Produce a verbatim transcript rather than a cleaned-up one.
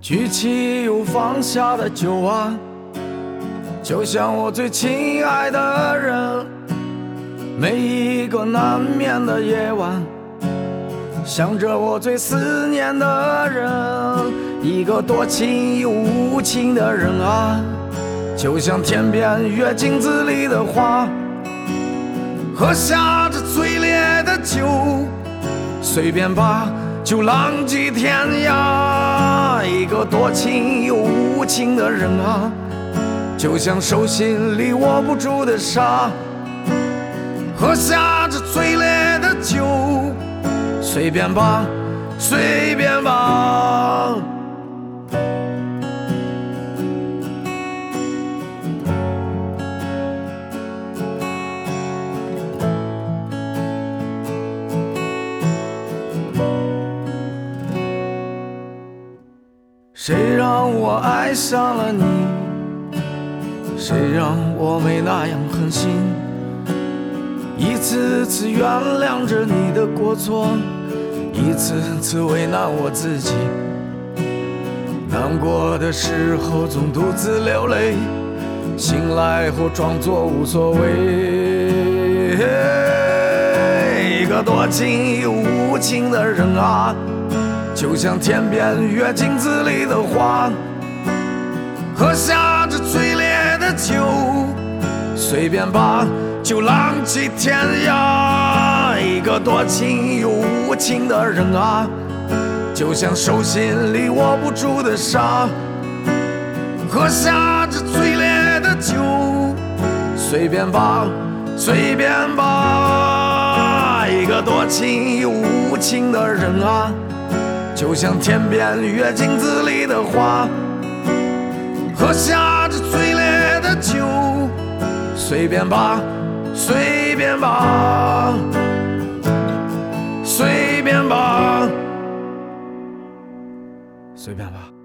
举起又放下的酒啊，就像我最亲爱的人。每一个难眠的夜晚，想着我最思念的人。一个多情又无情的人啊，就像天边月镜子里的花。喝下这最烈的酒，随便把酒浪迹天涯。一个多情又无情的人啊，就像手心里握不住的沙。喝下这最烈的酒，随便吧，随便吧。谁让我爱上了你？谁让我没那样狠心？一次次原谅着你的过错，一次次为难我自己。难过的时候总独自流泪，醒来后装作无所谓。一个多情又无情的人啊，就像天边月镜子里的花。喝下这最烈的酒，随便把酒浪迹天涯。一个多情又无情的人啊，就像手心里握不住的沙。喝下这最烈的酒，随便吧，随便吧。一个多情又无情的人啊，就像天边月镜子里的花。喝下这最烈的酒，随便吧，随便吧，随便吧，随便吧。